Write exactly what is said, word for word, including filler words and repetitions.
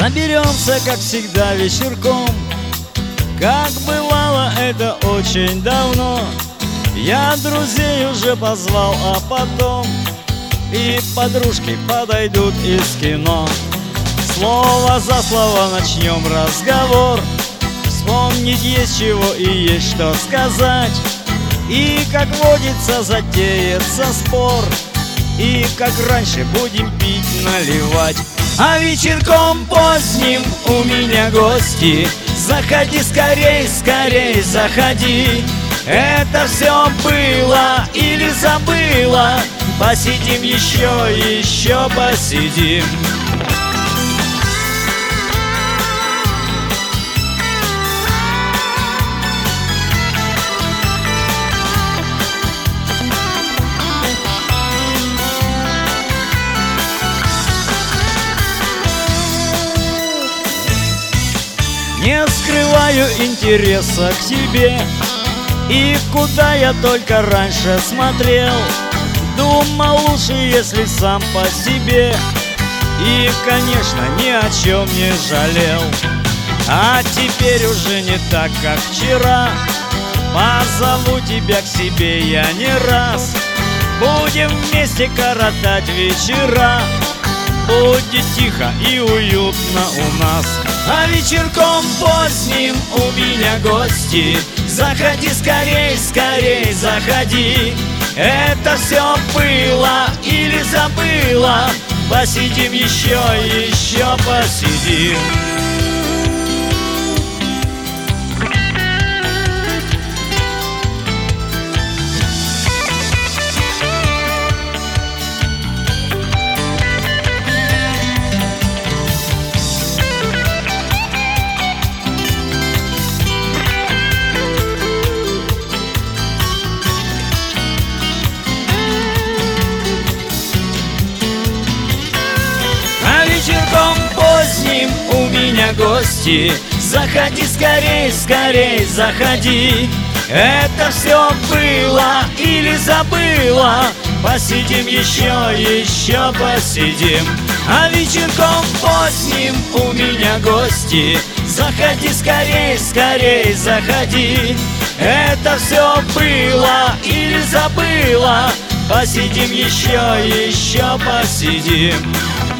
Соберемся, как всегда, вечерком, как бывало это очень давно. Я друзей уже позвал, а потом и подружки подойдут из кино. Слово за слово начнем разговор, вспомнить есть чего и есть что сказать. И, как водится, затеется спор, и, как раньше, будем пить, наливать. А вечерком поздним у меня гости. Заходи скорей, скорей, заходи. Это все было или забыла? Посидим еще, еще посидим. Не скрываю интереса к тебе, и куда я только раньше смотрел. Думал, лучше, если сам по себе, и, конечно, ни о чем не жалел. А теперь уже не так, как вчера. Позову тебя к себе я не раз. Будем вместе коротать вечера. Будет тихо и уютно у нас. А вечерком поздним у меня гости. Заходи скорей, скорей, заходи. Это все было или забыла? Посидим еще, еще посидим. Вечерком поздним у меня гости. Заходи скорей, скорей, заходи. Это все было или забыла? Посидим еще, еще посидим. А вечерком поздним у меня гости. Заходи скорей, скорей, заходи. Это все было или забыла? Посидим еще, еще посидим.